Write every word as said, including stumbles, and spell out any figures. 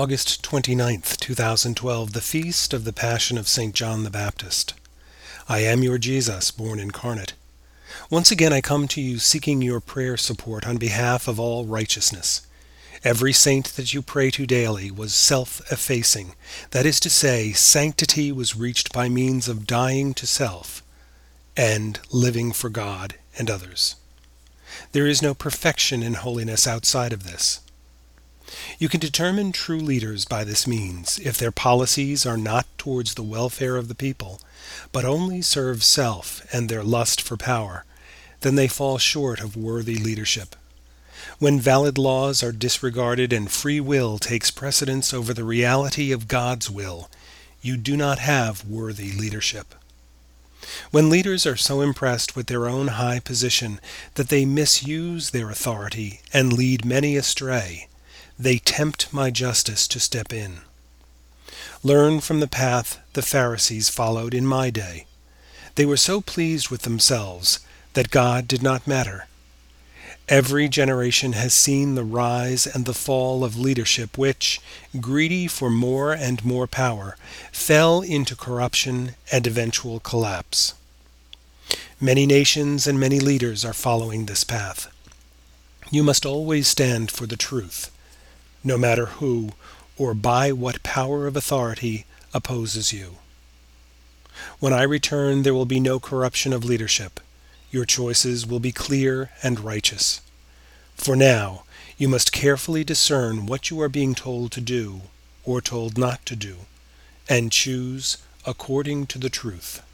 August twenty-ninth, two thousand twelve, the Feast of the Passion of Saint John the Baptist. I am your Jesus, born incarnate. Once again I come to you seeking your prayer support on behalf of all righteousness. Every saint that you pray to daily was self-effacing. That is to say, sanctity was reached by means of dying to self and living for God and others. There is no perfection in holiness outside of this. You can determine true leaders by this means. If their policies are not towards the welfare of the people, but only serve self and their lust for power, then they fall short of worthy leadership. When valid laws are disregarded and free will takes precedence over the reality of God's will, you do not have worthy leadership. When leaders are so impressed with their own high position that they misuse their authority and lead many astray, they tempt my justice to step in. Learn from the path the Pharisees followed in my day. They were so pleased with themselves that God did not matter. Every generation has seen the rise and the fall of leadership which, greedy for more and more power, fell into corruption and eventual collapse. Many nations and many leaders are following this path. You must always stand for the truth, no matter who or by what power of authority opposes you. When I return, there will be no corruption of leadership. Your choices will be clear and righteous. For now, you must carefully discern what you are being told to do or told not to do, and choose according to the truth.